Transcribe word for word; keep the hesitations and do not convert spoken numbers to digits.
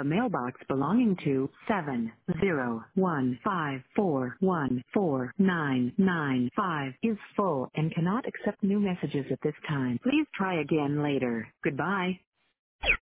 The mailbox belonging to seven zero one five four one four nine nine five is full and cannot accept new messages at this time. Please try again later. Goodbye.